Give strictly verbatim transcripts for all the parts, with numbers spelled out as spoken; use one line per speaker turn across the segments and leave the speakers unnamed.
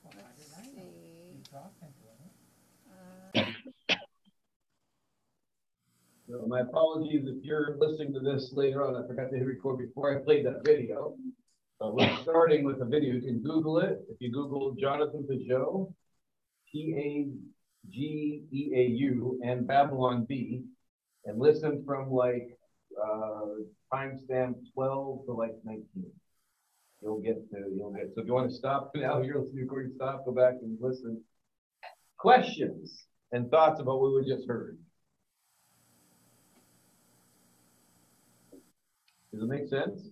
Let's see.
So my apologies if you're listening to this later on. I forgot to hit record before I played that video. So we're starting with a video. You can Google it. If you Google Jonathan Pageau, P A G E A U, and Babylon Bee, and listen from like uh, timestamp twelve to like nineteen. You'll get to, you'll get, so if you want to stop now, you're listening to recording, stop, go back and listen. Questions and thoughts about what we just heard. Does it make sense?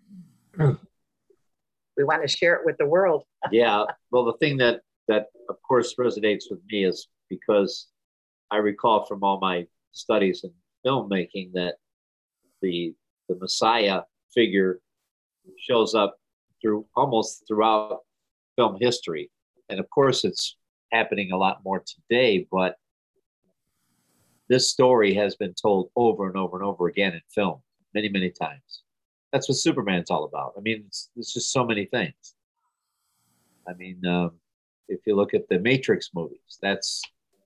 We want to share it with the world.
Yeah, well, the thing that, that of course resonates with me is because I recall from all my studies in filmmaking that the, the Messiah figure shows up through almost throughout film history. And of course, it's happening a lot more today, but this story has been told over and over and over again in film many, many times. That's what Superman's all about. I mean, it's, it's just so many things. I mean, um, if you look at the Matrix movies, that's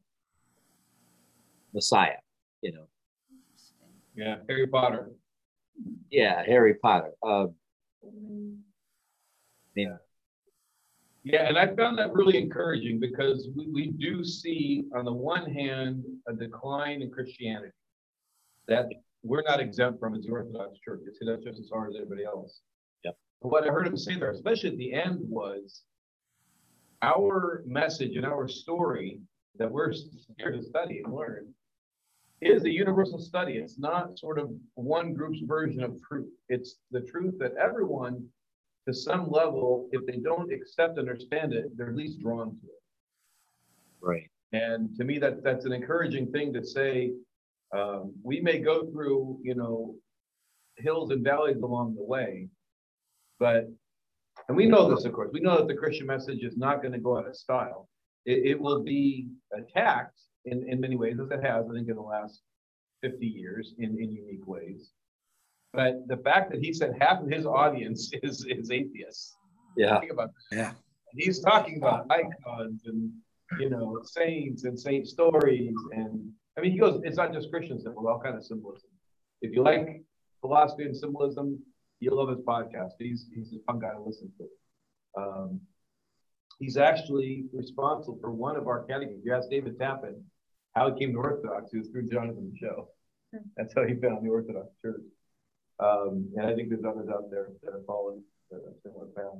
Messiah, you know.
Yeah, Harry Potter.
Yeah, Harry Potter. Uh, I mean,
yeah. Yeah, and I found that really encouraging because we, we do see, on the one hand, a decline in Christianity that we're not exempt from as the Orthodox Church. You see, that's just as hard as everybody else.
Yep.
But what I heard him say there, especially at the end, was our message and our story that we're here to study and learn is a universal study. It's not sort of one group's version of truth. It's the truth that everyone, to some level, if they don't accept and understand it, they're at least drawn to it.
Right.
And to me, that that's an encouraging thing to say. Um, we may go through, you know, hills and valleys along the way, but, and we know this, of course, we know that the Christian message is not going to go out of style. It, it will be attacked in, in many ways, as it has, I think, in the last fifty years in, in unique ways. But the fact that he said half of his audience is, is atheists.
Yeah.
Think about that.
Yeah.
He's talking about icons and, you know, saints and saint stories. And I mean, he goes, it's not just Christian symbols, all kind of symbolism. If you like philosophy and symbolism, you'll love his podcast. He's, he's a fun guy to listen to. Um, he's actually responsible for one of our categories. You asked David Tappan how he came to Orthodox. He was through Jonathan's show. That's how he found the Orthodox Church. Um, and I think there's others out there that have followed a similar path.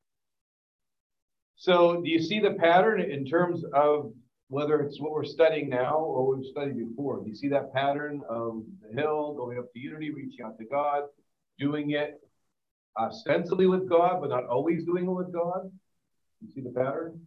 So do you see the pattern in terms of whether it's what we're studying now or what we've studied before? Do you see that pattern of the hill, going up to unity, reaching out to God, doing it ostensibly with God, but not always doing it with God? Do you see the pattern?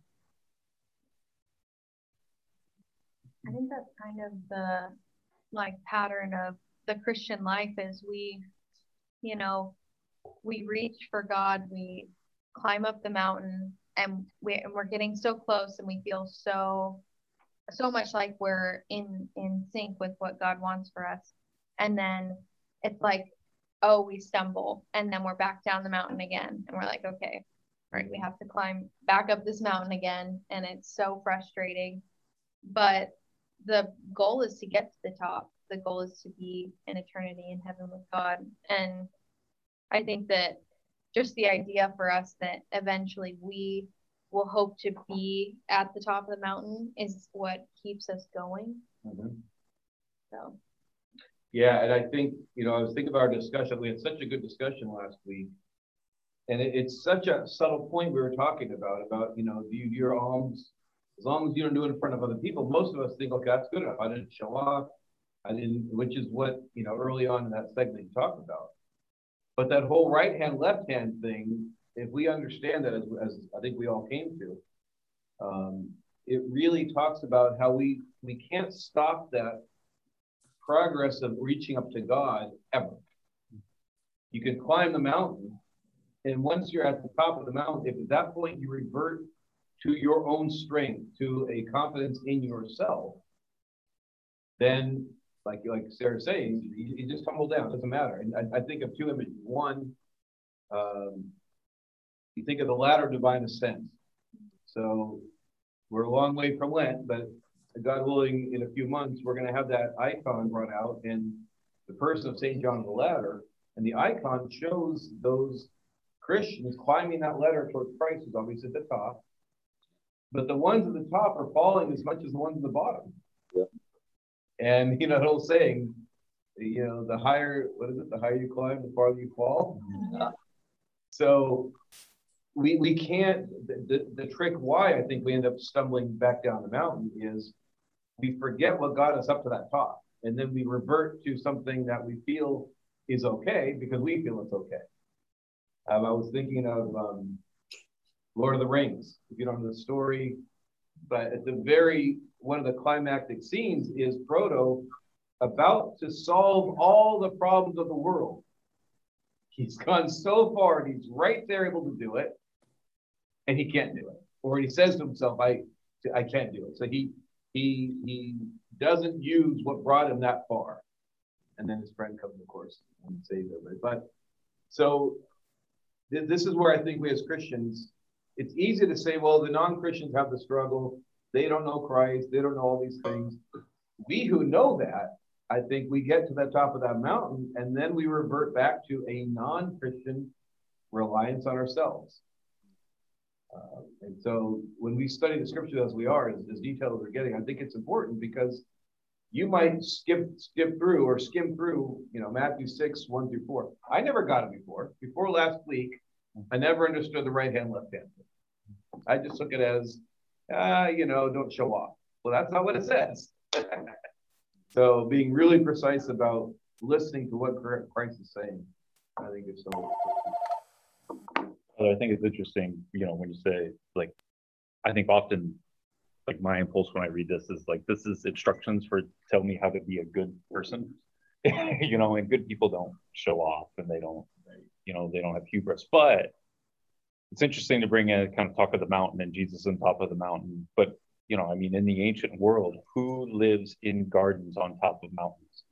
I think that's kind of the like pattern of the Christian life is we, you know, we reach for God, we climb up the mountain, and, we, and we're getting so close, and we feel so, so much like we're in, in sync with what God wants for us. And then it's like, oh, we stumble, and then we're back down the mountain again. And we're like, okay, right, we have to climb back up this mountain again. And it's so frustrating. But the goal is to get to the top. The goal is to be in eternity in heaven with God. And I think that just the idea for us that eventually we will hope to be at the top of the mountain is what keeps us going.
Mm-hmm.
So.
Yeah, and I think, you know, I was thinking about our discussion. We had such a good discussion last week. And it, it's such a subtle point we were talking about, about, you know, do you do your alms, as long as you don't do it in front of other people. Most of us think, okay, that's good enough. I didn't show off. I didn't, which is what, you know, early on in that segment you talked about. But that whole right hand, left hand thing, if we understand that, as, as I think we all came to, um, it really talks about how we, we can't stop that progress of reaching up to God ever. You can climb the mountain, and once you're at the top of the mountain, if at that point you revert to your own strength, to a confidence in yourself, then, like like Sarah's saying, you, you just tumble down. It doesn't matter. And I, I think of two images. One, um, you think of the ladder of divine ascent. So we're a long way from Lent, but God willing, in a few months, we're going to have that icon brought out and the person of Saint John of the Ladder. And the icon shows those Christians climbing that ladder towards Christ, who's always at the top. But the ones at the top are falling as much as the ones at the bottom.
Yeah.
And, you know, the old saying, you know, the higher, what is it? The higher you climb, the farther you fall.
Yeah.
So we we can't, the, the, the trick why I think we end up stumbling back down the mountain is we forget what got us up to that top. And then we revert to something that we feel is okay because we feel it's okay. Um, I was thinking of um, Lord of the Rings, if you don't know the story, but at the very, one of the climactic scenes is Frodo about to solve all the problems of the world. He's gone so far and he's right there able to do it, and he can't do it. Or he says to himself, I, I can't do it. So he, he, he doesn't use what brought him that far. And then his friend comes, of course, and saves everybody. But so th this is where I think we as Christians, it's easy to say, well, the non-Christians have the struggle. They don't know Christ. They don't know all these things. We who know that, I think we get to the top of that mountain and then we revert back to a non-Christian reliance on ourselves. Uh, and so when we study the scripture as we are, as, as detailed as we're getting, I think it's important because you might skip skip through or skim through, you know, Matthew six, one through four. I never got it before. Before last week, I never understood the right hand, left hand. I just took it as, ah, you know, don't show off. Well, that's not what it says. So being really precise about listening to what Christ is saying, I think it's so.
I think it's interesting, you know, when you say, like, I think often, like, my impulse when I read this is like, this is instructions for tell me how to be a good person, you know, and good people don't show off and they don't, you know, they don't have hubris. But it's interesting to bring in kind of talk of the mountain and Jesus on top of the mountain. But, you know, I mean, in the ancient world, who lives in gardens on top of mountains?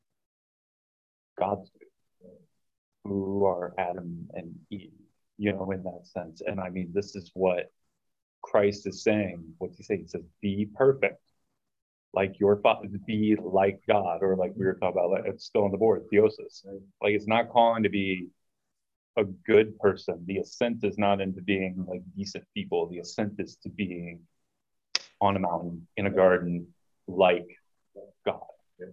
Gods do, who are Adam and Eve, you know, in that sense. And I mean, this is what Christ is saying. What's he saying? He says, be perfect, like your father, be like God, or like we were talking about, like, it's still on the board, theosis. Like, it's not calling to be a good person. The ascent is not into being like decent people. The ascent is to being on a mountain, in a garden, like God.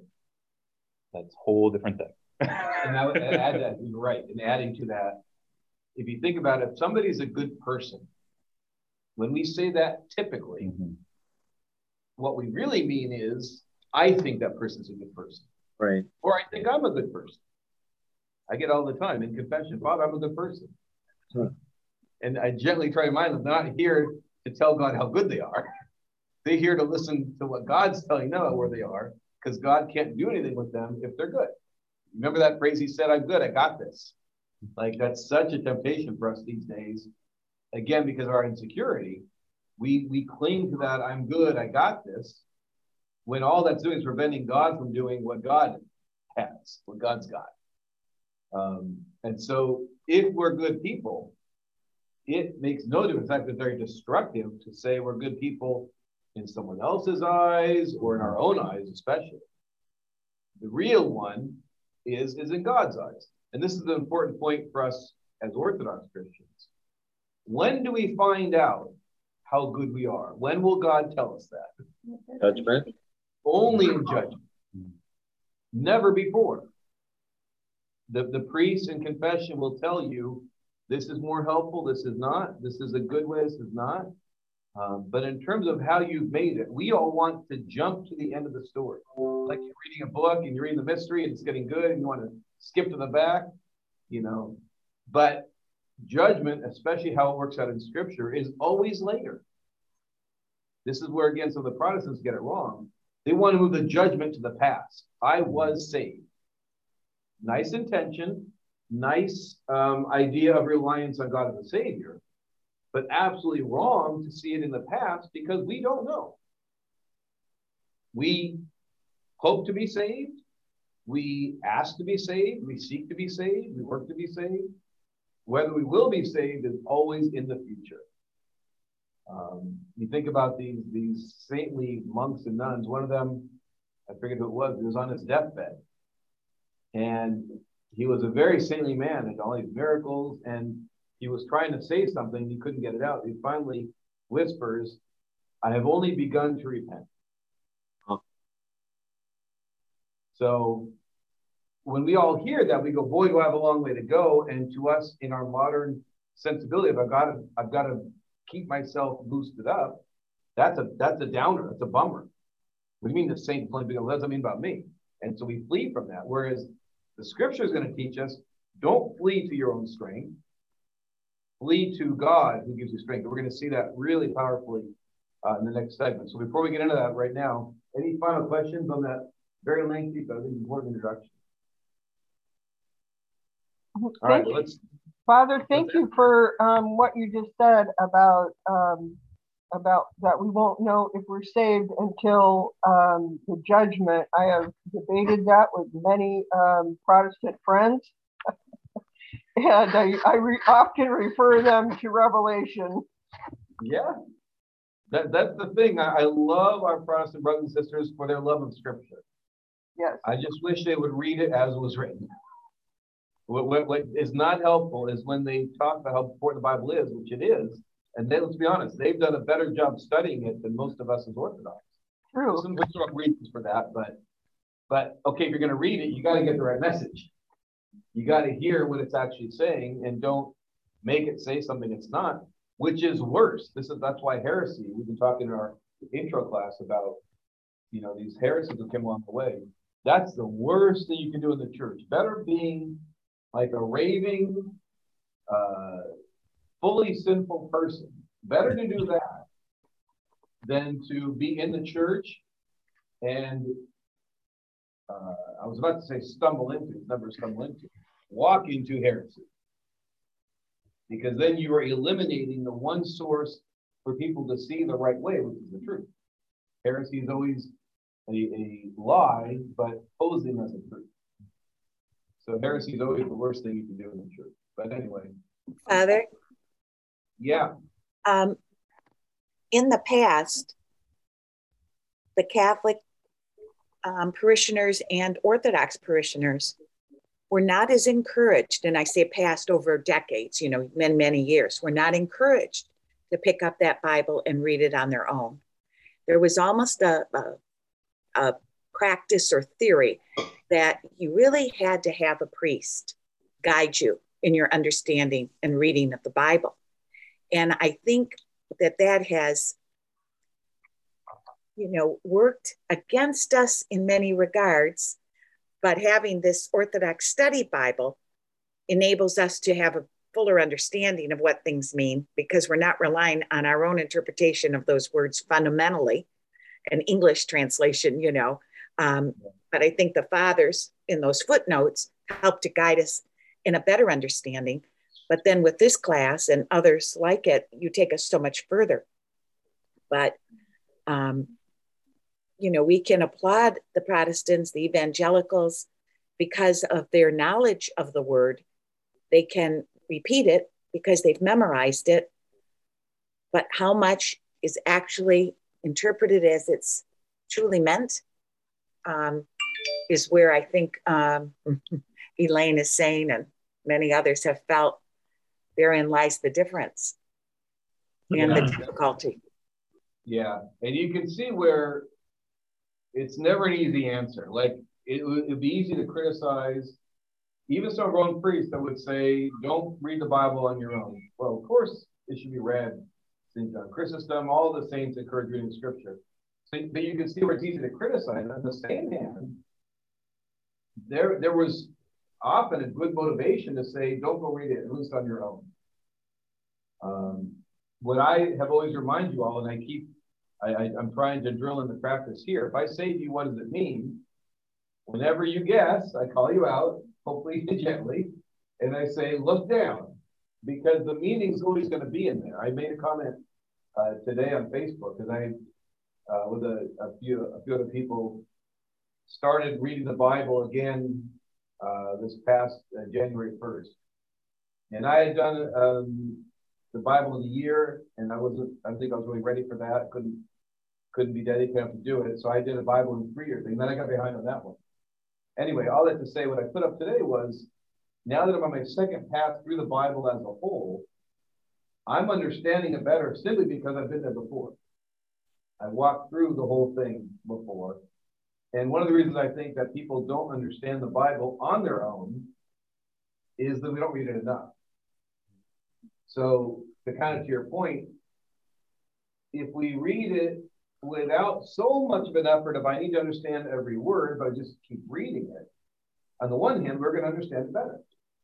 That's a whole different thing.
And I would add that, you're right, and adding to that, if you think about it, if somebody's a good person, when we say that typically, mm-hmm. what we really mean is, I think that person's a good person.
Right.
Or I think I'm a good person. I get all the time in confession, Father, I'm a good person. Huh. And I gently try to remind them, they're not here to tell God how good they are. They're here to listen to what God's telling them where they are, because God can't do anything with them if they're good. Remember that phrase he said, I'm good, I got this. Like, that's such a temptation for us these days. Again, because of our insecurity, we, we cling to that, I'm good, I got this, when all that's doing is preventing God from doing what God has, what God's got. Um, and so if we're good people, it makes no difference. In fact, it's very destructive to say we're good people in someone else's eyes or in our own eyes, especially. The real one is, is in God's eyes. And this is an important point for us as Orthodox Christians. When do we find out how good we are? When will God tell us that?
Judgment.
Only in judgment. Never before. The, the priest in confession will tell you, this is more helpful, this is not, this is a good way, this is not. Um, but in terms of how you've made it, we all want to jump to the end of the story. Like you're reading a book and you're reading the mystery and it's getting good and you want to skip to the back, you know. But judgment, especially how it works out in Scripture, is always later. This is where, again, some of the Protestants get it wrong. They want to move the judgment to the past. I was saved. Nice intention, nice um, idea of reliance on God as a Savior, but absolutely wrong to see it in the past because we don't know. We hope to be saved. We ask to be saved. We seek to be saved. We work to be saved. Whether we will be saved is always in the future. Um, you think about these these saintly monks and nuns. One of them, I forget who it was, he was on his deathbed. And he was a very saintly man and all these miracles. And he was trying to say something. He couldn't get it out. He finally whispers, I have only begun to repent.
Huh.
So when we all hear that, we go, boy, do I have a long way to go. And to us, in our modern sensibility, if I've got to, I've got to keep myself boosted up, that's a that's a downer. That's a bummer. What do you mean the saint only begun? What does that mean about me? And so we flee from that. Whereas the scripture is going to teach us, don't flee to your own strength. Flee to God who gives you strength. And we're going to see that really powerfully uh, in the next segment. So before we get into that right now, any final questions on that very lengthy but I think important introduction? All right, well, let's.
Father, thank you for um, what you just said about um, about that we won't know if we're saved until um, the judgment. I have debated that with many um, Protestant friends, and I, I re often refer them to Revelation.
Yeah, that, that's the thing. I, I love our Protestant brothers and sisters for their love of Scripture.
Yes.
I just wish they would read it as it was written. What, what, what is not helpful is when they talk about how important the Bible is, which it is, and then let's be honest, they've done a better job studying it than most of us as Orthodox.
True.
Some historical reasons for that, but but okay, if you're going to read it, you got to get the right message. You got to hear what it's actually saying, and don't make it say something it's not, which is worse. This is that's why heresy. We've been talking in our intro class about, you know, these heresies that came along the way. That's the worst thing you can do in the church. Better being like a raving, uh, fully sinful person. Better to do that than to be in the church and, uh, I was about to say stumble into, never stumble into, walk into heresy. Because then you are eliminating the one source for people to see the right way, which is the truth. Heresy is always a, a lie, but posing as a truth. So heresy is always the worst thing you can do in the church. But anyway.
Father?
Yeah.
Um, in the past, the Catholic um, parishioners and Orthodox parishioners were not as encouraged, and I say past over decades, you know, many, many years, were not encouraged to pick up that Bible and read it on their own. There was almost a, a, a practice or theory that you really had to have a priest guide you in your understanding and reading of the Bible. And I think that that has, you know, worked against us in many regards, but having this Orthodox study Bible enables us to have a fuller understanding of what things mean, because we're not relying on our own interpretation of those words fundamentally, an English translation, you know. Um, but I think the fathers in those footnotes help to guide us in a better understanding. But then with this class and others like it, you take us so much further. But, um, you know, we can applaud the Protestants, the evangelicals, because of their knowledge of the word. They can repeat it because they've memorized it. But how much is actually interpreted as it's truly meant um, is where I think um, Elaine is saying, and many others have felt, therein lies the difference and
Yeah.
the difficulty.
Yeah, and you can see where it's never an easy answer. Like, it would be easy to criticize even some grown priests that would say, don't read the Bible on your own. Well, of course, it should be read. Saint John Chrysostom, all the saints encourage reading Scripture. So, but you can see where it's easy to criticize. On the same hand, there, there was often a good motivation to say, don't go read it, at least on your own. Um, what I have always reminded you all, and I keep, I, I, I'm trying to drill into practice here. If I say to you, what does it mean? Whenever you guess, I call you out, hopefully gently, and I say, look down, because the meaning's always going to be in there. I made a comment uh, today on Facebook, because I, uh, with a, a few a few other people, started reading the Bible again uh, this past uh, January first. And I had done um, the Bible in a year, and I wasn't, I don't think I was really ready for that. Couldn't, couldn't be dedicated enough to do it. So I did a Bible in three years, and then I got behind on that one. Anyway, all that to say, what I put up today was, now that I'm on my second path through the Bible as a whole, I'm understanding it better simply because I've been there before. I walked through the whole thing before. And one of the reasons I think that people don't understand the Bible on their own is that we don't read it enough. So to kind of to your point, if we read it without so much of an effort of I need to understand every word, but just keep reading it, on the one hand, we're going to understand it better.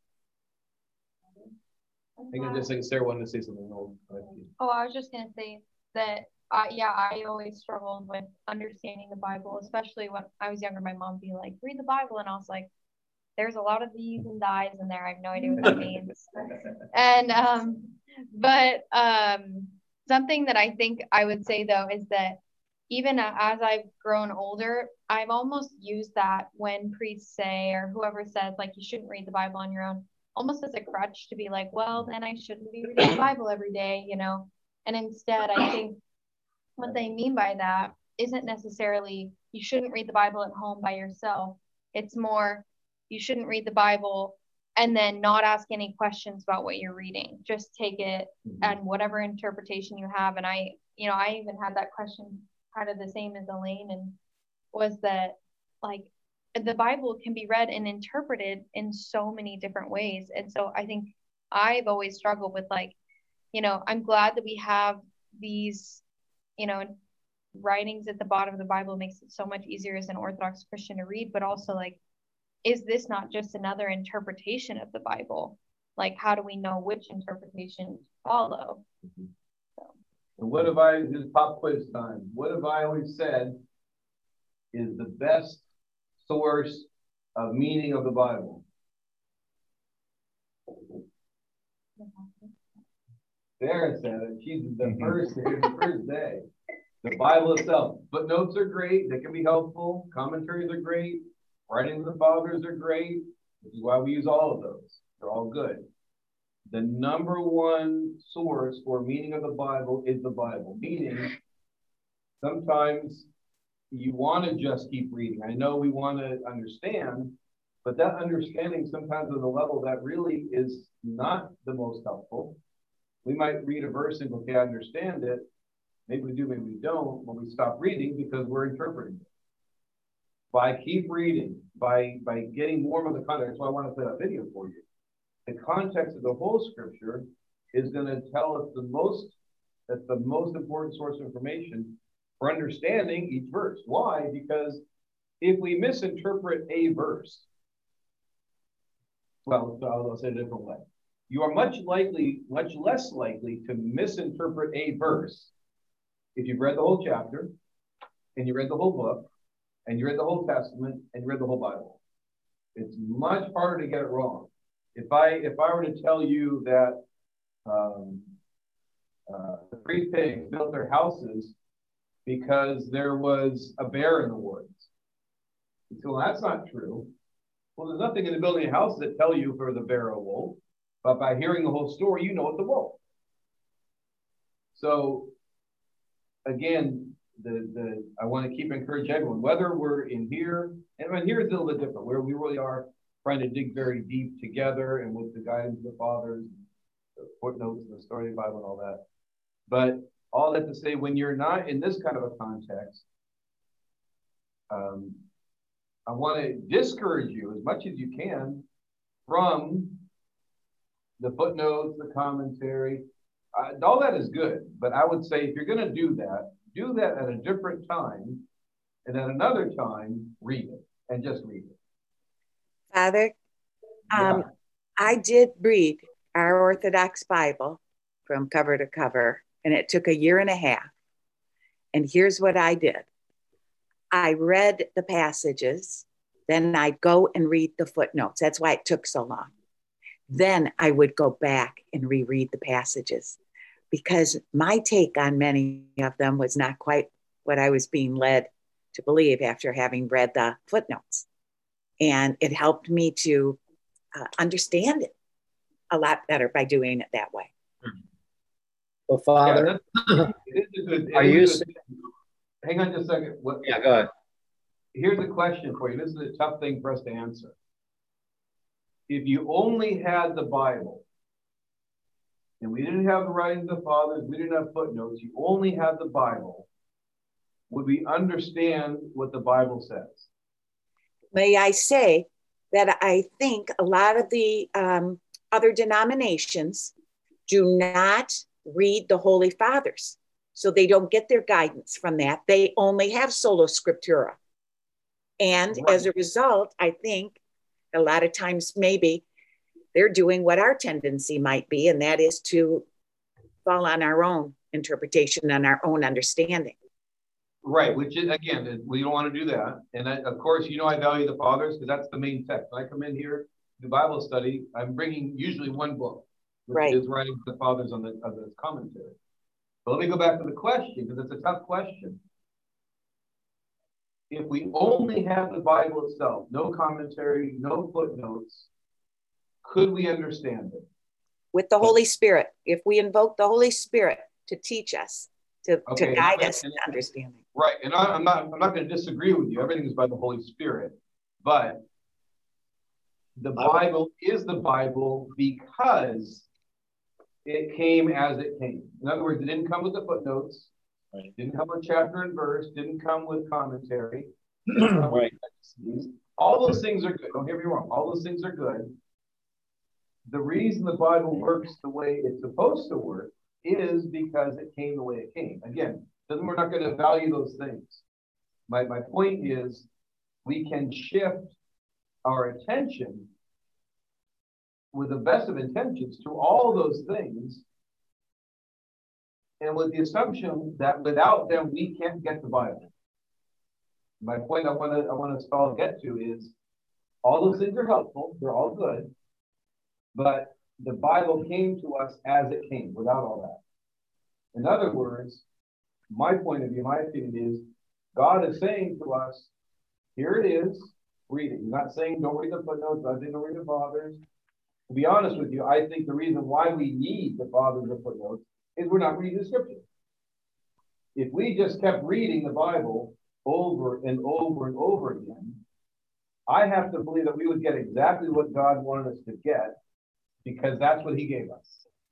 I think I just think Sarah wanted to say something.
Oh, I was just going to say that, uh, yeah, I always struggled with understanding the Bible, especially when I was younger. My mom would be like, read the Bible. And I was like, there's a lot of these and dies in there. I have no idea what that means. And, um, but um, something that I think I would say, though, is that even as I've grown older, I've almost used that when priests say, or whoever says, like, you shouldn't read the Bible on your own, almost as a crutch to be like, well, then I shouldn't be reading the Bible every day, you know? And instead, I think what they mean by that isn't necessarily you shouldn't read the Bible at home by yourself. It's more, you shouldn't read the Bible and then not ask any questions about what you're reading. Just take it and whatever interpretation you have. And I, you know, I even had that question kind of the same as Elaine, and was that, like, the Bible can be read and interpreted in so many different ways. And so I think I've always struggled with, like, you know, I'm glad that we have these, you know, writings at the bottom of the Bible. Makes it so much easier as an Orthodox Christian to read, but also, like, is this not just another interpretation of the Bible? Like, how do we know which interpretation to follow?
Mm-hmm. So. And what have I, this is pop quiz time, what have I always said is the best source of meaning of the Bible? Sarah said it. She's the first, the first day. The Bible itself. Footnotes are great. They can be helpful. Commentaries are great. Writings of the Fathers are great. This is why we use all of those. They're all good. The number one source for meaning of the Bible is the Bible. Meaning, sometimes you want to just keep reading. I know we want to understand, but that understanding sometimes at a level that really is not the most helpful. We might read a verse and go, okay, I understand it. Maybe we do, maybe we don't, but we stop reading because we're interpreting it. By keep reading, by, by getting more of the context, that's why I want to play that video for you. The context of the whole scripture is going to tell us the most, that's the most important source of information for understanding each verse. Why? Because if we misinterpret a verse, well, I'll, I'll say it a different way. You are much likely, much less likely to misinterpret a verse if you've read the whole chapter and you read the whole book and you read the whole Testament and you read the whole Bible. It's much harder to get it wrong. If I if I were to tell you that um, uh, the three pigs built their houses because there was a bear in the woods, you say, well, that's not true. Well, there's nothing in the building of houses that tell you for the bear or wolf, but by hearing the whole story, you know it's the wolf. So again, the the I want to keep encouraging everyone, whether we're in here, and in here it's a little bit different, where we really are trying to dig very deep together and with the guidance of the fathers, the footnotes, the story of the Bible and all that. But all that to say, when you're not in this kind of a context, um, I want to discourage you as much as you can from the footnotes, the commentary. Uh, all that is good, but I would say if you're going to do that, do that at a different time, and at another time, read it, and just read it.
Father, um,
Yeah.
I did read our Orthodox Bible from cover to cover, and it took a year and a half. And here's what I did. I read the passages, then I'd go and read the footnotes. That's why it took so long. Then I would go back and reread the passages, because my take on many of them was not quite what I was being led to believe after having read the footnotes. And it helped me to uh, understand it a lot better by doing it that way.
Well, Father,
yeah, it is a good, it
are
is
you?
a good, hang on just a second. What,
yeah, go ahead.
Here's a question for you. This is a tough thing for us to answer. If you only had the Bible, and we didn't have the writings of the fathers, we didn't have footnotes, you only had the Bible, would we understand what the Bible says?
May I say that I think a lot of the um, other denominations do not read the Holy Fathers. So they don't get their guidance from that. They only have sola scriptura. And
Right.
as a result, I think a lot of times maybe they're doing what our tendency might be, and that is to fall on our own interpretation and our own understanding.
Right, which is, again, we don't want to do that. And I, of course, you know, I value the fathers because that's the main text. When I come in here, the Bible study, I'm bringing usually one book, which
Right.
is writing the fathers on the, on the commentary. But let me go back to the question because it's a tough question. If we only have the Bible itself, no commentary, no footnotes, could we understand it?
With the Holy Spirit, if we invoke the Holy Spirit to teach us, to,
Okay,
to guide
and-
us
and-
in understanding.
Right, and I, I'm not I'm not going to disagree with you. Everything is by the Holy Spirit, but the Bible is the Bible because it came as it came. In other words, it didn't come with the footnotes,
Right.
didn't come with chapter and verse, didn't come with commentary. Didn't come with
Right.
texts. All those things are good. Don't get me wrong. All those things are good. The reason the Bible works the way it's supposed to work is because it came the way it came. Again, doesn't we're not going to value those things. My, my point is we can shift our attention with the best of intentions to all those things, and with the assumption that without them we can't get the Bible. My point I want to I want us all to get to is all those things are helpful, they're all good, but the Bible came to us as it came, without all that. In other words, my point of view, my opinion is God is saying to us, here it is, read it. He's not saying don't read the footnotes, not saying don't read the fathers. To be honest with you, I think the reason why we need the fathers and footnotes is we're not reading the scripture. If we just kept reading the Bible over and over and over again, I have to believe that we would get exactly what God wanted us to get because that's what he gave us.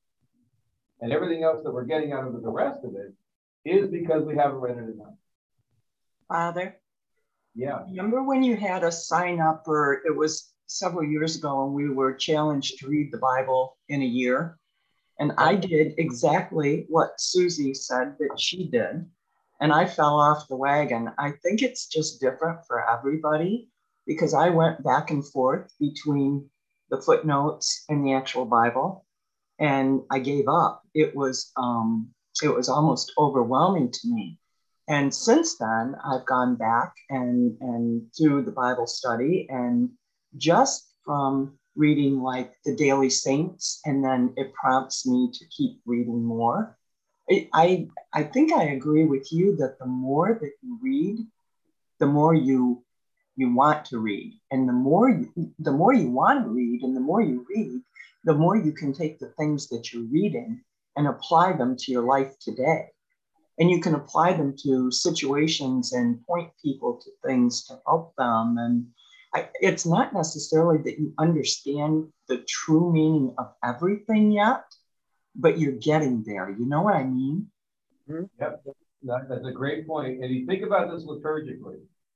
And everything else that we're getting out of the rest of it is because we haven't read it enough.
Father,
yeah.
Remember when you had us sign up for, it was several years ago, and we were challenged to read the Bible in a year? And I did exactly what Susie said that she did, and I fell off the wagon. I think it's just different for everybody because I went back and forth between the footnotes and the actual Bible, and I gave up. It was um, it was almost overwhelming to me. And since then, I've gone back and and through the Bible study, and just from reading like the Daily Saints, and then it prompts me to keep reading more. I, I, I think I agree with you that the more that you read, the more you you want to read. And the more you, the more you want to read and the more you read, the more you can take the things that you're reading and apply them to your life today. And you can apply them to situations and point people to things to help them. And I, it's not necessarily that you understand the true meaning of everything yet, but you're getting there. You know what I mean?
Mm-hmm. Yep, that, that's a great point. And you think about this liturgically.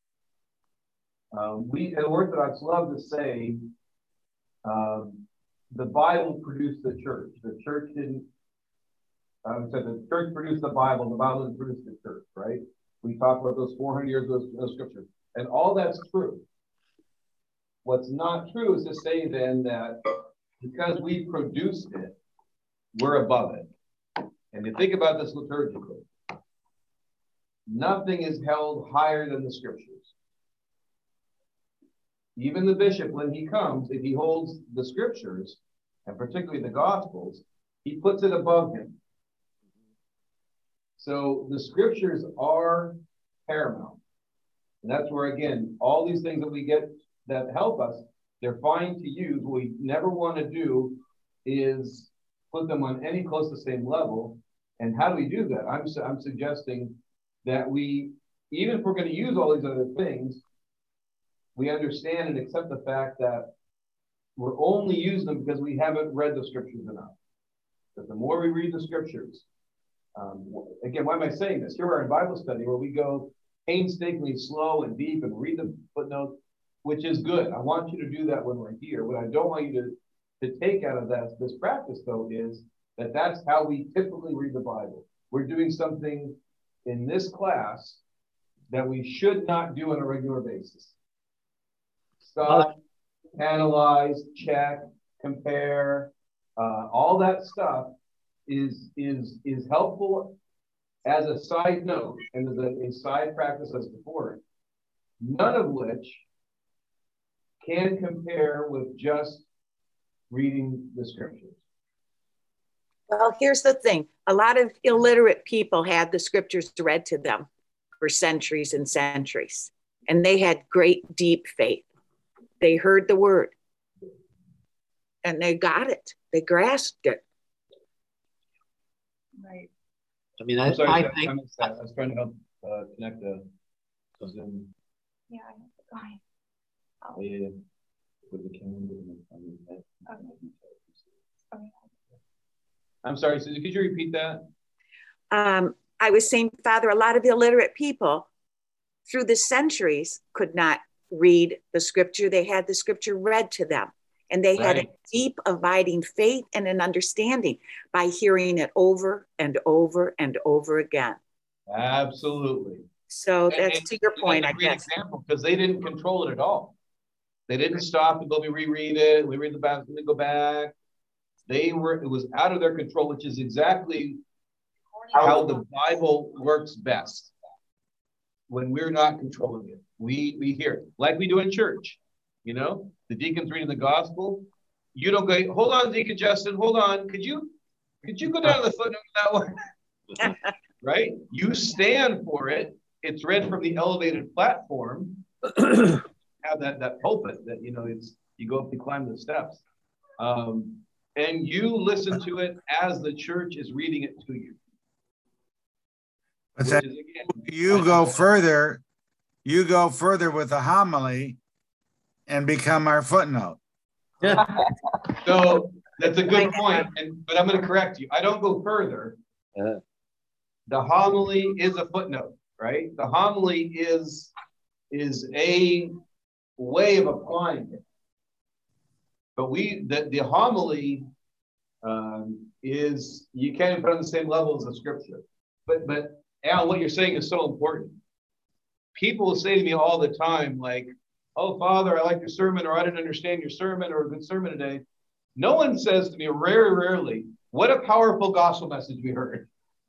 Um, we at Orthodox love to say um, the Bible produced the church. The church didn't. Um, so the church produced the Bible. The Bible didn't produce the church, right? We talk about those four hundred years of, of scripture, and all that's true. What's not true is to say then that because we produced it, we're above it. And you think about this liturgically. Nothing is held higher than the scriptures. Even the bishop, when he comes, if he holds the scriptures, and particularly the Gospels, he puts it above him. So the scriptures are paramount. And that's where, again, all these things that we get that help us, they're fine to use. What we never want to do is put them on any close to the same level And how do we do that? I'm, I'm suggesting that we, even if we're going to use all these other things, we understand and accept the fact that we're only using them because we haven't read the scriptures enough. But the more we read the scriptures, um, again, why am I saying this? Here we are in Bible study where we go painstakingly slow and deep and read the footnotes, which is good. I want you to do that when we're here. What I don't want you to, to take out of that, this practice, though, is that that's how we typically read the Bible. We're doing something in this class that we should not do on a regular basis. Stop, analyze, check, compare, uh, all that stuff is, is, is helpful as a side note and as a, a side practice as before, none of which can compare with just reading the scriptures.
Well, here's the thing. A lot of illiterate people had the scriptures read to them for centuries and centuries, and they had great, deep faith. They heard the word, and they got it. They grasped it.
Right.
I mean, I,
sorry,
I
Jeff,
think
I was trying to help uh, connect the Zoom.
Yeah, I have to go. Oh.
Yeah, with the calendar.
Okay. Okay.
I'm sorry, Susie, could you repeat that?
Um, I was saying, Father, a lot of illiterate people through the centuries could not read the scripture. They had the scripture read to them, and they
Right.
had a deep, abiding faith and an understanding by hearing it over and over and over again.
Absolutely.
So
And-
that's
and
to your point,
that's
I
a great
guess.
example because they didn't control it at all. They didn't stop and go, we reread it, we read the back, we go back. They were, it was out of their control, which is exactly how the Bible works best. When we're not controlling it, we we hear it like we do in church. You know, the deacon's reading the gospel. You don't go, hold on, Deacon Justin, hold on. Could you could you go down to the footnote on that one? Right? You stand for it. It's read from the elevated platform. Have that that pulpit that you know it's you go up and climb the steps. Um, and you listen to it as the church is reading it to you.
But that,
Is, again,
you go further, you go further with the homily and become our footnote.
So that's a good point, and but I'm going to correct you. I don't go further.
Uh,
The homily is a footnote, right? The homily is is a way of applying it. But we the, the homily um, is you can't even put it on the same level as the scripture. But but Al, what you're saying is so important. People will say to me all the time, like, "Oh, Father, I like your sermon," or "I didn't understand your sermon," or "A good sermon today." No one says to me, very rarely, "What a powerful gospel message we heard."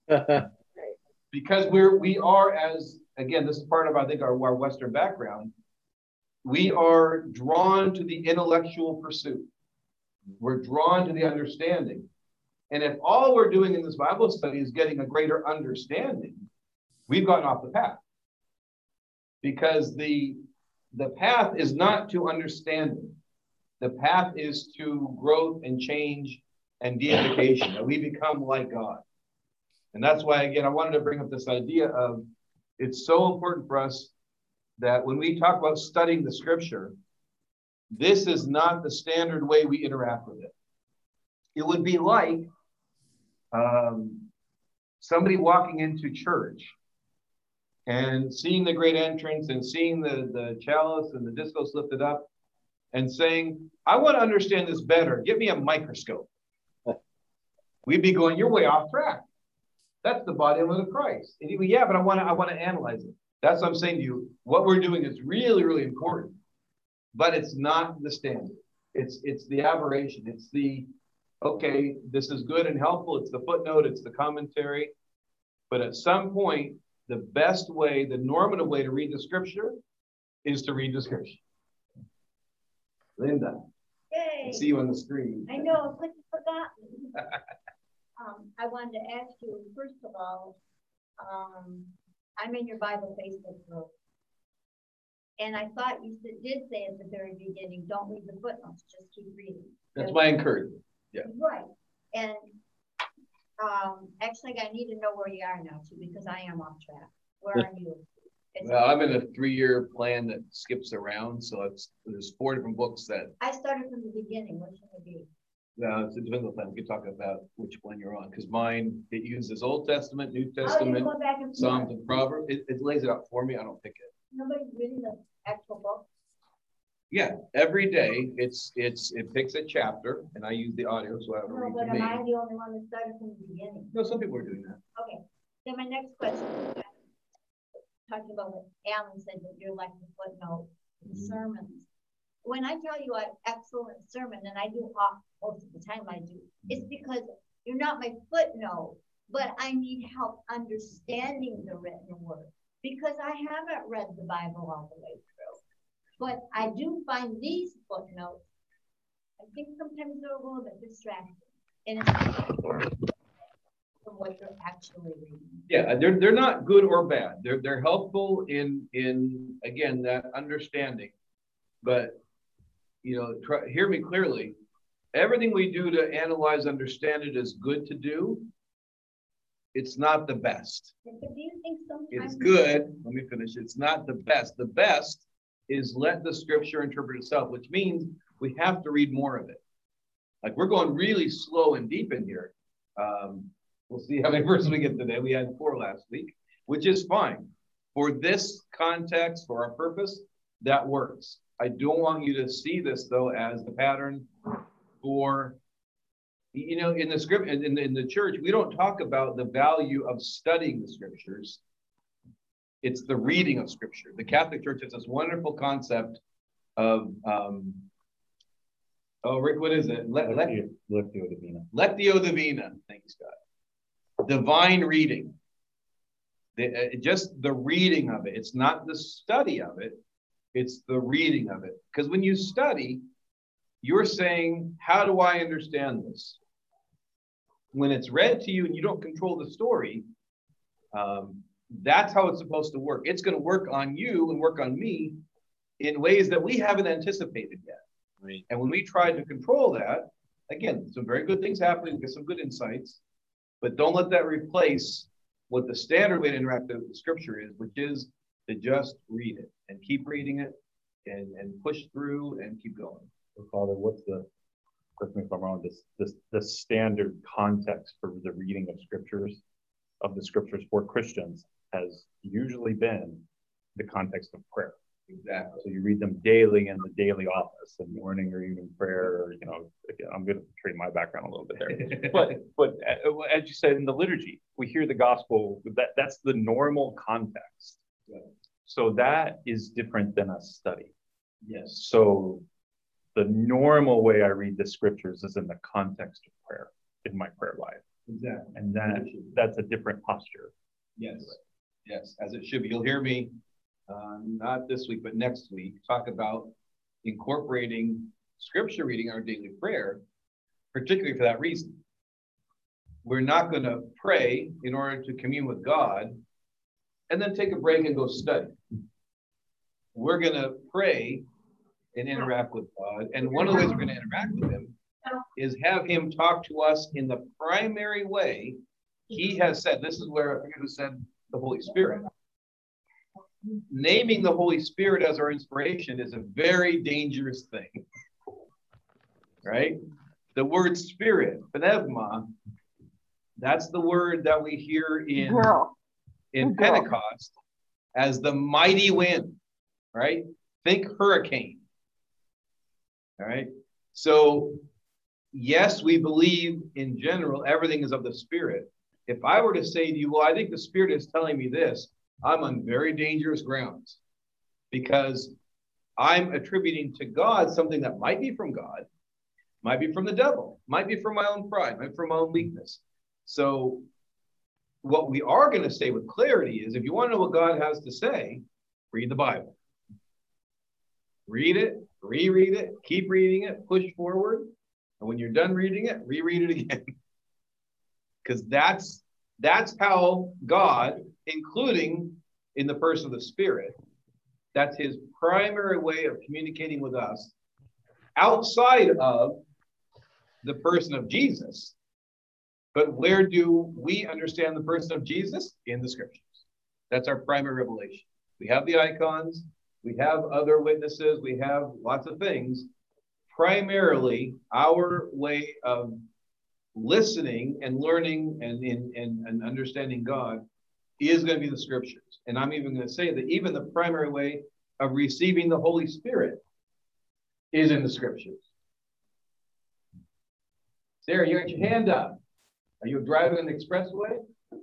Because we're we are as again, this is part of I think our, our Western background. We are drawn to the intellectual pursuit. We're drawn to the understanding. And if all we're doing in this Bible study is getting a greater understanding, we've gotten off the path. Because the, the path is not to understanding. The path is to growth and change and deification, that we become like God. And that's why, again, I wanted to bring up this idea of it's so important for us that when we talk about studying the scripture, this is not the standard way we interact with it. It would be like um, somebody walking into church and seeing the great entrance and seeing the, the chalice and the discos lifted up and saying, "I want to understand this better. Give me a microscope." We'd be going, "You're way off track. That's the body of the Christ." And you go, "Yeah, but I want to I want to analyze it." That's what I'm saying to you. What we're doing is really, really important, but it's not the standard. It's it's the aberration. It's the, okay, this is good and helpful. It's the footnote. It's the commentary. But at some point, the best way, the normative way to read the scripture is to read the scripture. Linda,
Yay.
I see you on the screen.
I know, but you forgot me. um, I wanted to ask you, first of all, um, I'm in your Bible Facebook group. And I thought you did say at the very beginning, don't read the footnotes, just keep reading.
That's my encouragement. Yeah.
Right. And Um, actually, I need to know where you are now too, because I am off track. Where are you? It's
Well, I'm in a three-year plan that skips around, so it's there's four different books that.
I started from the beginning. What should it be?
No, it's a different plan. We can talk about which one you're on, because mine, it uses Old Testament, New
Oh, you're
Testament,
going back and forth.
Psalms and Proverbs. It, it lays it out for me. I don't pick it.
Nobody's reading the actual book.
Yeah, every day it's it's it picks a chapter, and I use the audio, so I have to
No,
read
but
to
am
me.
I the only one that started from the beginning?
No, some people are doing that.
Okay. Then my next question, talking about what Alan said, that you're like the footnote in
Mhm.
sermons. When I tell you an excellent sermon, and I do off most of the time I do, it's because you're not my footnote, but I need help understanding the written word because I haven't read the Bible all the way through. But I do find these footnotes, I think sometimes they're a little bit distracting. And it's from what you're actually reading.
Yeah, they're they're not good or bad. They're they're helpful in in again that understanding. But you know, try, hear me clearly. Everything we do to analyze, understand it is good to do. It's not the best.
But do you think sometimes
It's good. Let me finish. It's not the best. The best is let the scripture interpret itself, which means we have to read more of it. Like we're going really slow and deep in here. Um, we'll see how many verses we get today. We had four last week, which is fine. For this context, for our purpose, that works. I don't want you to see this, though, as the pattern for, you know, in the script, in, in, in the church, we don't talk about the value of studying the scriptures. It's the reading of scripture. The Catholic Church has this wonderful concept of, um, oh, Rick, what is it? Le-
Lectio, Lectio Divina.
Lectio Divina. Thanks, God. Divine reading. The, uh, just the reading of it. It's not the study of it. It's the reading of it. Because when you study, you're saying, how do I understand this? When it's read to you and you don't control the story, um, that's how it's supposed to work. It's going to work on you and work on me in ways that we haven't anticipated yet.
Right.
And when we try to control that, again, some very good things happening, get some good insights, but don't let that replace what the standard way to interact with the scripture is, which is to just read it and keep reading it and, and push through and keep going.
So Father, what's the, correct me if I'm wrong, this, this, the standard context for the reading of scriptures, of the scriptures for Christians has usually been the context of prayer.
Exactly.
So you read them daily in the daily office, and morning or evening prayer, or, you know, again, I'm going to trade my background a little bit there. But, but as you said in the liturgy, we hear the gospel, that, that's the normal context.
Yeah.
So that is different than a study.
Yes.
So the normal way I read the scriptures is in the context of prayer, in my prayer life.
Exactly.
And that that's a different posture.
Yes. Yes, as it should be. You'll hear me, uh, not this week, but next week, talk about incorporating scripture reading in our daily prayer, particularly for that reason. We're not going to pray in order to commune with God and then take a break and go study. We're going to pray and interact with God. And one of the ways we're going to interact with him is have him talk to us in the primary way he has said. This is where I forget who said the Holy Spirit. Naming the Holy Spirit as our inspiration is a very dangerous thing, right? The word spirit, pneuma, that's the word that we hear in,
Girl.
in
Girl.
Pentecost as the mighty wind, right? Think hurricane, all right? So, yes, we believe in general everything is of the Spirit. If I were to say to you, well, I think the Spirit is telling me this, I'm on very dangerous grounds because I'm attributing to God something that might be from God, might be from the devil, might be from my own pride, might be from my own weakness. So what we are going to say with clarity is if you want to know what God has to say, read the Bible. Read it, reread it, keep reading it, push forward. And when you're done reading it, reread it again. Because that's that's how God, including in the person of the Spirit, that's his primary way of communicating with us outside of the person of Jesus. But where do we understand the person of Jesus? In the scriptures. That's our primary revelation. We have the icons, we have other witnesses, we have lots of things. Primarily, our way of listening and learning and, and, and, and understanding God is going to be the scriptures. And I'm even going to say that even the primary way of receiving the Holy Spirit is in the scriptures. Sarah, you got your hand up. Are you driving an expressway?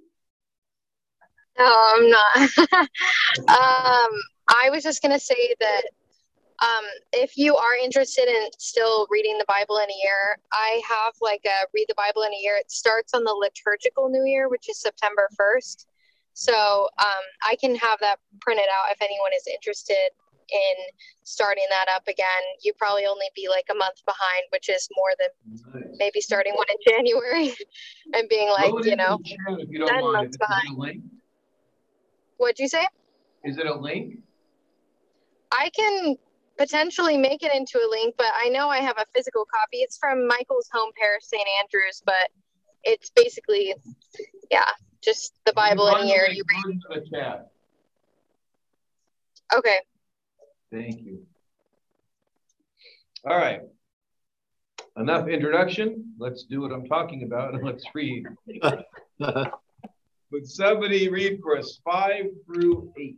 No, I'm not. um, I was just going to say that um, if you are interested in still reading the Bible in a year, I have like a read the Bible in a year. It starts on the liturgical new year, which is September first. So um, I can have that printed out if anyone is interested in starting that up again. You probably only be like a month behind, which is more than nice. Maybe starting one in January and being like, you know,
if you don't mind, months behind. Link?
What'd you say?
Is it a link?
I can potentially make it into a link, but I know I have a physical copy. It's from Michael's home parish, Saint Andrews, but it's basically, yeah, just the Bible in a year. You read.
The chat.
Okay.
Thank you. All right. Enough introduction. Let's do what I'm talking about and let's read. Would somebody read for us five through eight?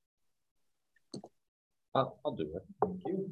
I'll, I'll do it.
Thank you.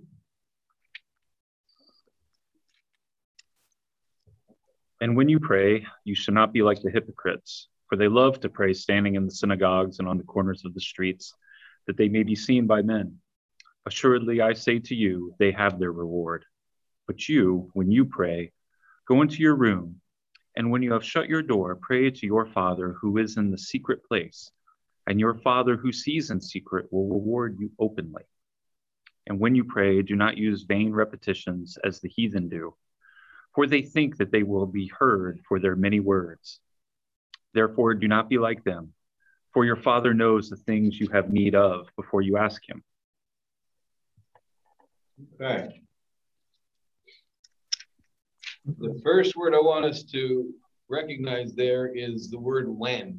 And when you pray, you should not be like the hypocrites, for they love to pray standing in the synagogues and on the corners of the streets, that they may be seen by men. Assuredly, I say to you, they have their reward. But you, when you pray, go into your room, and when you have shut your door, pray to your Father who is in the secret place, and your Father who sees in secret will reward you openly. And when you pray, do not use vain repetitions as the heathen do, for they think that they will be heard for their many words. Therefore, do not be like them, for your Father knows the things you have need of before you ask him.
Okay. The first word I want us to recognize there is the word when.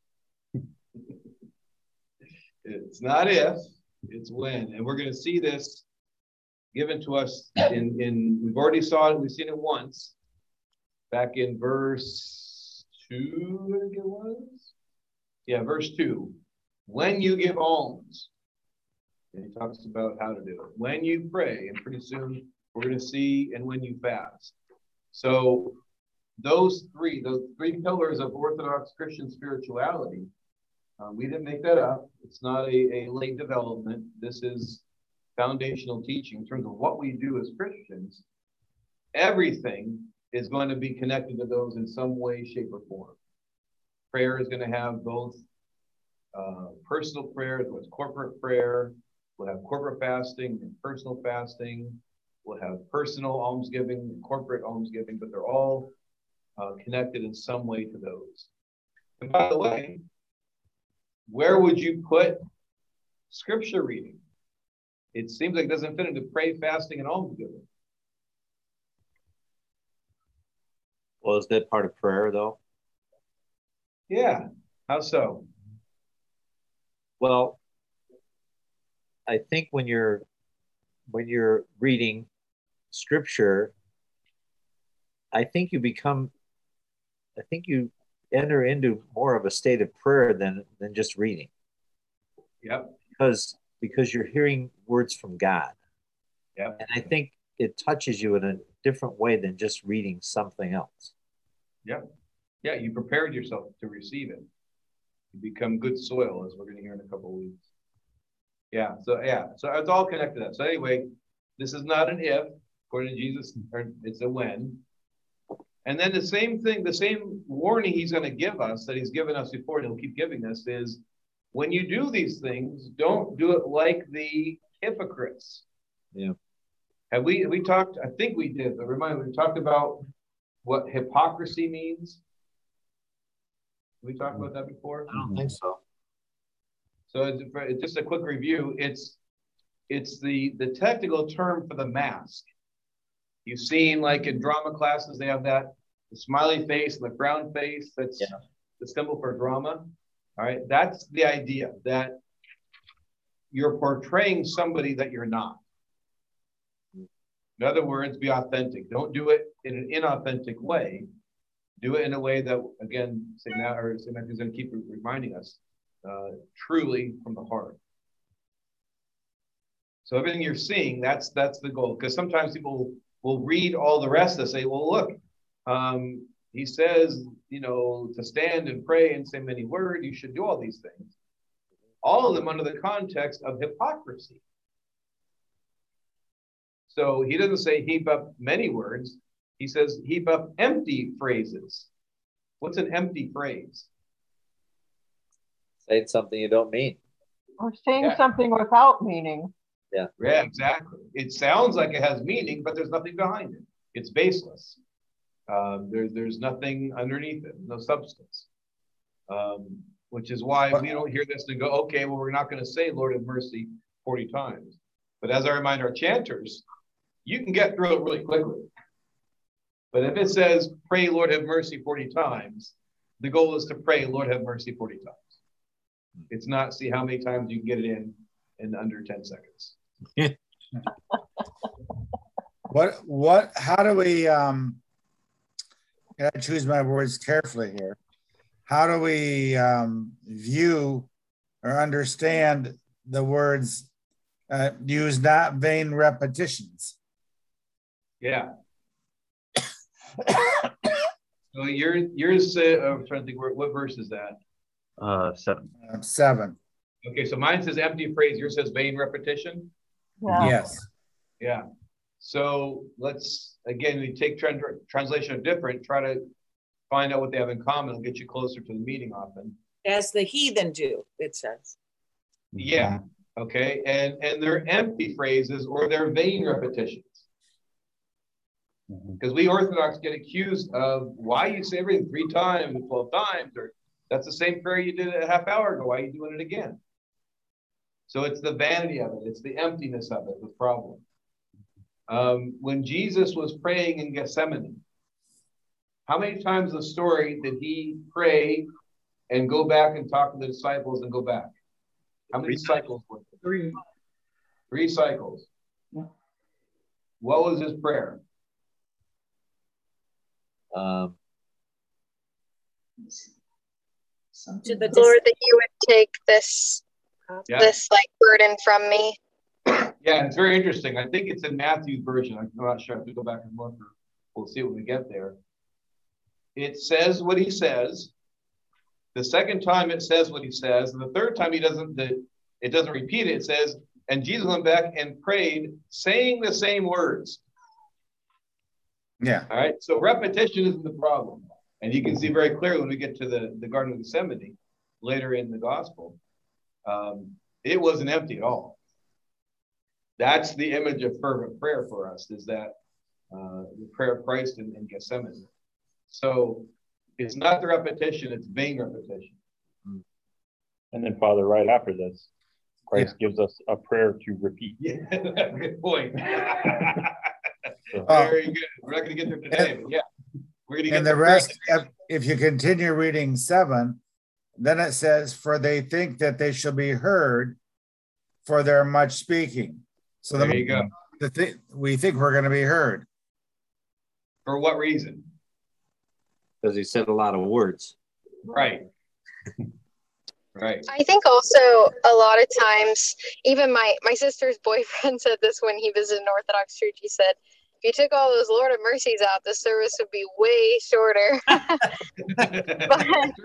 It's not if, it's when. And we're going to see this given to us in, in, we've already saw it, we've seen it once, back in verse two, I think it was. Yeah, verse two. When you give alms. And he talks about how to do it. When you pray, and pretty soon we're going to see, and when you fast. So those three, those three pillars of Orthodox Christian spirituality, uh, we didn't make that up. It's not a, a late development. This is foundational teaching in terms of what we do as Christians. Everything is going to be connected to those in some way, shape, or form. Prayer is going to have both uh, personal prayer, as well as corporate prayer. We'll have corporate fasting and personal fasting. We'll have personal almsgiving and corporate almsgiving, but they're all uh, connected in some way to those. And by the way, where would you put scripture reading? It seems like it doesn't fit into pray, fasting, and almsgiving.
Well, is that part of prayer, though?
Yeah. How so?
Well, I think when you're when you're reading scripture, I think you become, I think you enter into more of a state of prayer than than just reading.
Yep.
Because because you're hearing words from God.
Yep.
And I think it touches you in a different way than just reading something else.
Yep. Yeah, you prepared yourself to receive it. You become good soil, as we're going to hear in a couple of weeks. Yeah, so yeah, so it's all connected up. So anyway, this is not an if, according to Jesus, or it's a when. And then the same thing, the same warning he's going to give us that he's given us before, and he'll keep giving us, is when you do these things, don't do it like the hypocrites.
Yeah.
Have we we talked, I think we did, but remind me, we talked about what hypocrisy means. Did we talked about that before?
I don't think so.
So it's, it's just a quick review. It's it's the the technical term for the mask. You've seen, like in drama classes, they have that the smiley face and the frown face, that's yeah. the symbol for drama. All right, that's the idea, that you're portraying somebody that you're not. In other words, be authentic. Don't do it in an inauthentic way. Do it in a way that, again, Saint Matthew's going to keep reminding us, uh, truly from the heart. So everything you're seeing, that's that's the goal. Because sometimes people will read all the rest and say, well, look, um, he says, you know, to stand and pray and say many words, you should do all these things. All of them under the context of hypocrisy. So he doesn't say heap up many words. He says heap up empty phrases. What's an empty phrase?
Saying something you don't mean.
Or saying
yeah.
something without meaning.
Yeah.
Yeah, exactly. It sounds like it has meaning, but there's nothing behind it. It's baseless. Um, there, there's nothing underneath it, no substance. Um, which is why we don't hear this and go, okay, well, we're not going to say Lord have mercy forty times. But as I remind our chanters, you can get through it really quickly. But if it says, pray Lord have mercy forty times, the goal is to pray Lord have mercy forty times. It's not see how many times you can get it in in under ten seconds.
what, what, how do we, um, I choose my words carefully here. How do we um, view or understand the words uh, use not vain repetitions?
Yeah. So yours, yours uh, I'm trying to think, where, what verse is that?
Uh, seven.
Uh, seven.
Okay, so mine says empty phrase. Yours says vain repetition.
Yeah.
Yes.
Yeah. So let's again, we take trans translation of different. Try to find out what they have in common. It'll get you closer to the meaning often.
As the heathen do, it says.
Yeah. Okay. And and they're empty phrases or they're vain repetitions. Because we Orthodox get accused of why you say everything three times, twelve times, or that's the same prayer you did a half hour ago. Why are you doing it again? So it's the vanity of it. It's the emptiness of it, the problem. Um, when Jesus was praying in Gethsemane, how many times in the story did he pray and go back and talk to the disciples and go back? How many cycles were there?
Three.
Three cycles.
Yeah.
What was his prayer?
Um,
to the Lord, that you would take this
yeah.
this like burden from me.
Yeah, it's very interesting. I think it's in Matthew's version. I'm not sure. I have to go back and look. We'll see when we get there. It says what he says. The second time it says what he says, and the third time he doesn't. The, it doesn't repeat it. It says, and Jesus went back and prayed, saying the same words.
Yeah.
All right. So repetition isn't the problem. And you can see very clearly when we get to the, the Garden of Gethsemane later in the gospel, um, it wasn't empty at all. That's the image of fervent prayer for us, is that uh, the prayer of Christ in, in Gethsemane. So it's not the repetition, it's vain repetition.
And then, Father, right after this, Christ yeah. gives us a prayer to repeat.
Yeah, good point.
So,
very good. We're not going to get there today,
and,
but yeah. We're going to get
and the rest, if, if you continue reading seven, then it says, for they think that they shall be heard for their much speaking. So
there
the,
you go.
The th we think we're going to be heard.
For what reason?
Because he said a lot of words.
Right. Right.
I think also a lot of times, even my, my sister's boyfriend said this when he visited an Orthodox church. He said, if you took all those Lord of Mercies out, the service would be way shorter. but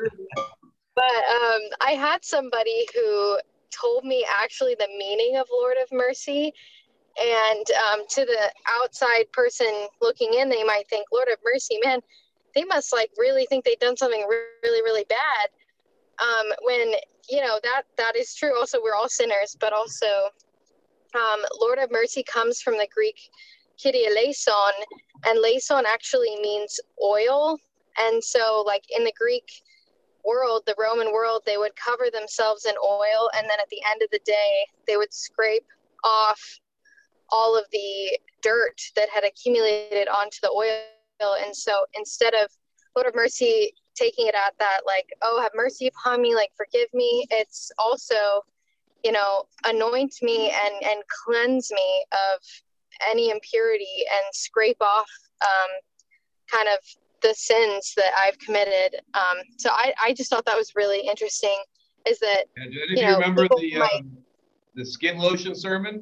but um, I had somebody who told me actually the meaning of Lord of Mercy. And um, to the outside person looking in, they might think, Lord of Mercy, man, they must like really think they've done something really, really bad. Um, when, you know, that that is true. Also, we're all sinners, but also um, Lord of Mercy comes from the Greek Kyrie eleison, and eleison actually means oil. And so like in the Greek world, the Roman world, they would cover themselves in oil. And then at the end of the day, they would scrape off all of the dirt that had accumulated onto the oil And so instead of Lord of mercy, taking it at that, like, oh, have mercy upon me, like, forgive me, it's also, you know, anoint me and, and cleanse me of any impurity and scrape off um, kind of the sins that I've committed. Um, so I, I just thought that was really interesting, is that,
yeah, did
you
you
know,
remember the,
might,
um, the skin lotion sermon?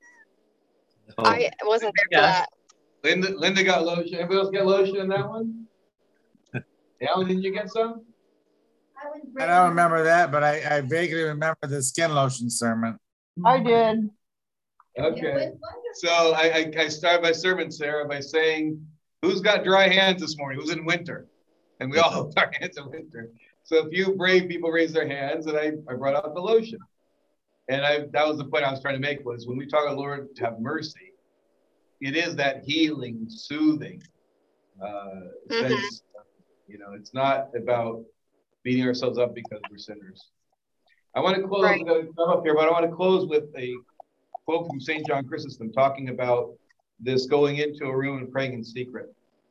Oh.
I wasn't there for
Yeah.
that.
Linda, Linda got lotion. Anybody else get lotion in that one? Alan, didn't you get some?
I don't remember that, but I, I vaguely remember the skin lotion sermon.
I did.
Okay. So I, I, I started my sermon, Sarah, by saying, who's got dry hands this morning? Who's in winter? And we all have our hands in winter. So a few brave people raised their hands, and I, I brought out the lotion. And I that was the point I was trying to make, was when we talk about Lord to have mercy, it is that healing, soothing uh, mm-hmm. sense. You know, it's not about beating ourselves up because we're sinners. I want to close, right. I'm going to come up here, but I want to close with a quote from Saint John Chrysostom talking about this going into a room and praying in secret.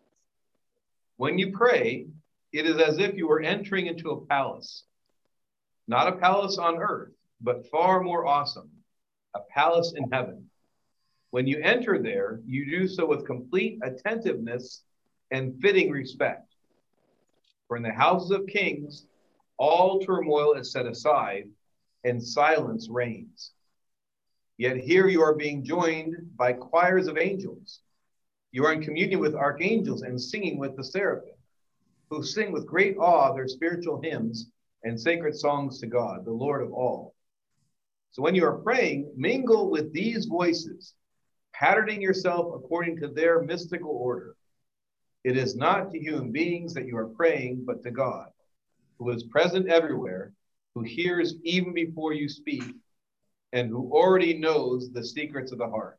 When you pray, it is as if you were entering into a palace, not a palace on earth, but far more awesome, a palace in heaven. When you enter there, you do so with complete attentiveness and fitting respect. For in the houses of kings, all turmoil is set aside and silence reigns. Yet here you are being joined by choirs of angels. You are in communion with archangels and singing with the seraphim, who sing with great awe their spiritual hymns and sacred songs to God, the Lord of all. So when you are praying, mingle with these voices, patterning yourself according to their mystical order. It is not to human beings that you are praying, but to God, who is present everywhere, who hears even before you speak, and who already knows the secrets of the heart.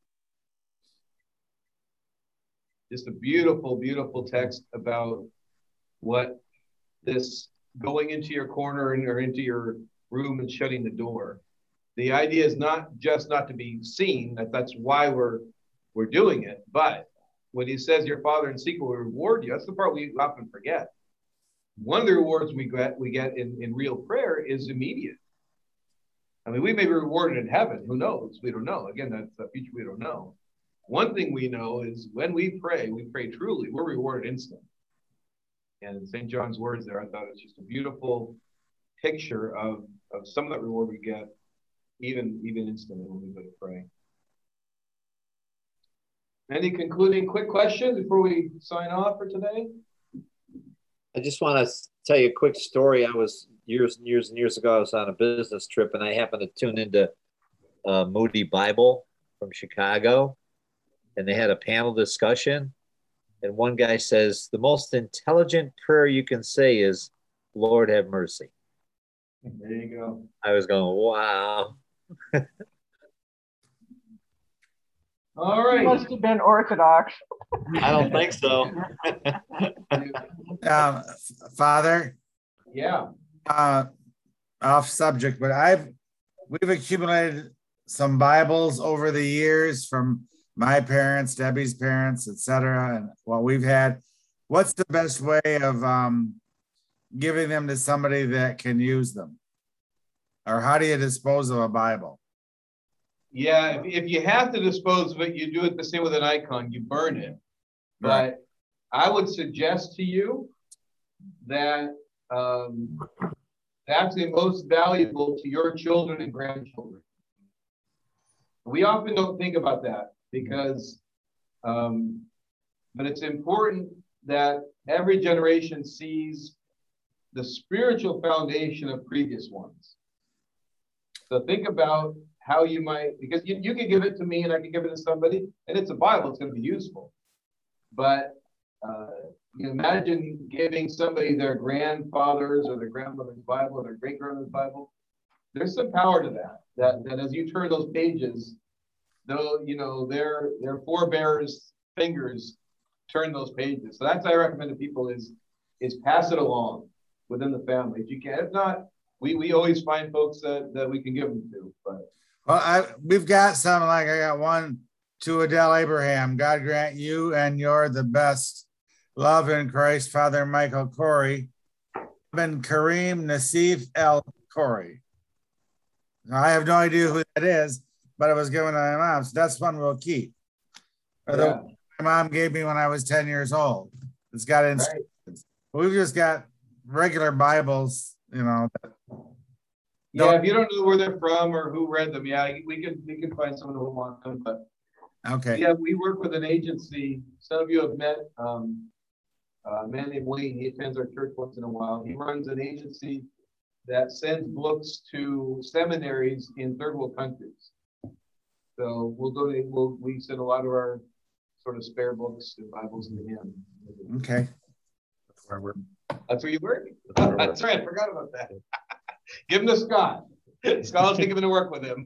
Just a beautiful, beautiful text about what this going into your corner or into your room and shutting the door. The idea is not just not to be seen, that that's why we're we're doing it, but when he says your Father in secret will reward you, that's the part we often forget. One of the rewards we get we get in, in real prayer is immediate. I mean, we may be rewarded in heaven. Who knows? We don't know. Again, that's the future we don't know. One thing we know is when we pray, we pray truly, we're rewarded instantly. And in Saint John's words there, I thought it's just a beautiful picture of, of some of that reward we get even, even instantly when we go to pray. Any concluding quick questions before we sign off for today?
I just want to tell you a quick story. I was years and years and years ago, I was on a business trip and I happened to tune into uh, Moody Bible from Chicago, and they had a panel discussion. And one guy says, the most intelligent prayer you can say is, Lord, have mercy.
There you go.
I was going, wow.
All right.
He must have been Orthodox.
I don't think so.
um, Father.
Yeah.
Uh, off subject, but I've we've accumulated some Bibles over the years from my parents, Debbie's parents, et cetera, and what we've had. What's the best way of um, giving them to somebody that can use them? Or how do you dispose of a Bible?
Yeah, if, if you have to dispose of it, you do it the same with an icon, you burn it. But right. I would suggest to you that um, that's the most valuable to your children and grandchildren. We often don't think about that because, um, but it's important that every generation sees the spiritual foundation of previous ones. So think about how you might, because you, you can give it to me and I can give it to somebody, and it's a Bible, it's going to be useful. But uh, you imagine giving somebody their grandfather's or their grandmother's Bible or their great-grandmother's Bible. There's some power to that, that, that as you turn those pages, though, you know, their, their forebears' fingers turn those pages. So that's what I recommend to people is, is pass it along within the family if you can. If not, we, we always find folks that, that we can give them to. But
well, I, we've got some, like I got one to Adele Abraham. God grant you and you're the best love in Christ, Father Michael Corey, Ben Kareem Nassif El Corey. Now, I have no idea who that is, but it was given to my mom, so that's one we'll keep. Or the
Yeah.
one my mom gave me when I was ten years old. It's got instructions.
Right.
We've just got regular Bibles, you know. That
Yeah, if you don't know where they're from or who read them, yeah, we can we can find someone who wants them. But
okay.
yeah, we work with an agency. Some of you have met um, a man named Wayne. He attends our church once in a while. He runs an agency that sends books to seminaries in third world countries. So we'll go to we'll we send a lot of our sort of spare books and Bibles to him.
Okay.
That's where we're.
That's where you work?
That's where
That's right. I forgot about that. Give him to Scott. Scott will take him to work with him.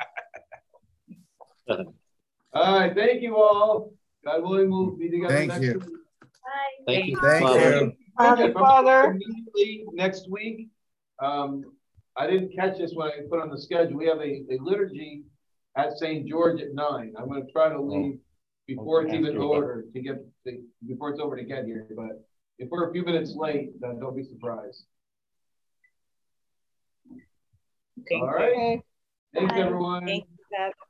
All right. Thank you all. God willing, we'll be together
Thank
next
you.
week.
Bye.
Thank you.
Thank
Father.
you.
Father, Father.
Immediately next week, um, I didn't catch this when I put on the schedule. We have a, a liturgy at Saint George at nine. I'm going to try to leave before it's even over to get the, before it's over to get here. But if we're a few minutes late, then don't be surprised.
Thank
All right.
Okay.
Thanks,
Bye.
everyone.
Thank you, Beth.